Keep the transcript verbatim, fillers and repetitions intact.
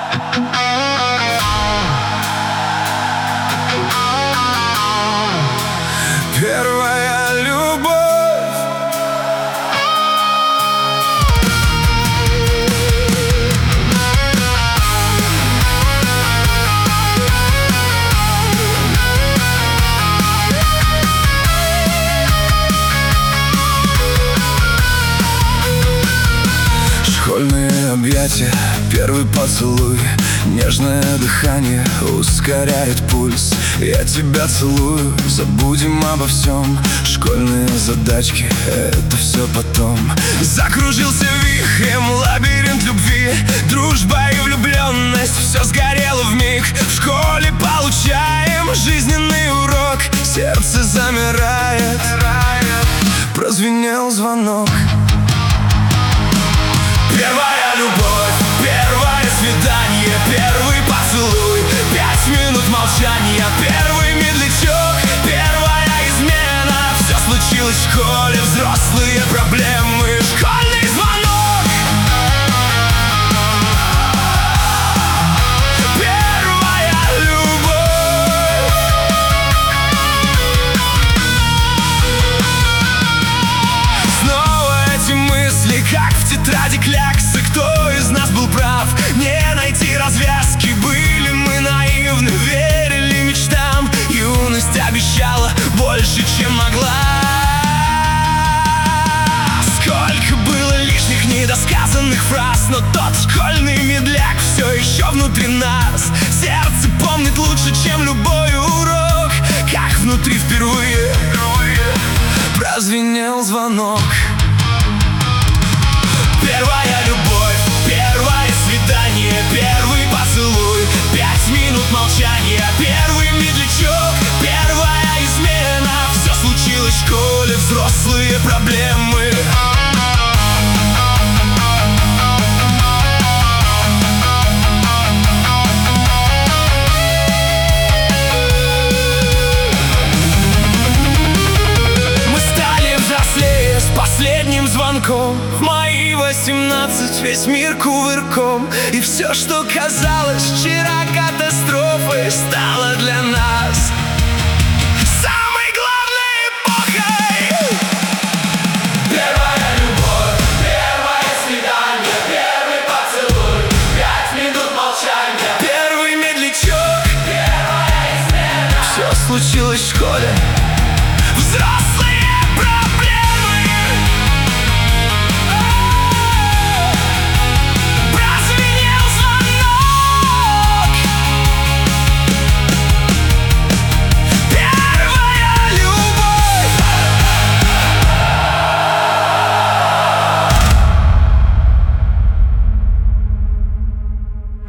Первая любовь. Школьные объятия, первый поцелуй, нежное дыхание ускоряет пульс. Я тебя целую, забудем обо всем. Школьные задачки, это все потом. Закружился вихрем лабиринт любви, дружба и влюбленность, все сгорело вмиг. В школе получаем жизненный урок, сердце замирает, прозвенел звонок. Первая любовь, первое свидание, первый поцелуй, пять минут молчания, первый медлячок, первая измена. Все случилось в школе, взрослые проблемы, школьный звонок. Первая любовь. Снова эти мысли, как в тетради кляксы. Кто из нас был прав? Не найти развязки. Были мы наивны, верили мечтам. Юность обещала больше, чем могла. Сколько было лишних недосказанных фраз, но тот школьный медляк все еще внутри нас. Сердце помнит лучше, чем любой урок, как внутри впервые прозвенел звонок. Первая любовь, первое свидание, первый поцелуй, пять минут молчания, первый медлячок, первая измена. Все случилось в школе, взрослые проблемы. Мы стали взрослее с последним звонком. В мои восемнадцать весь мир кувырком, и все, что казалось вчера катастрофой, стало для нас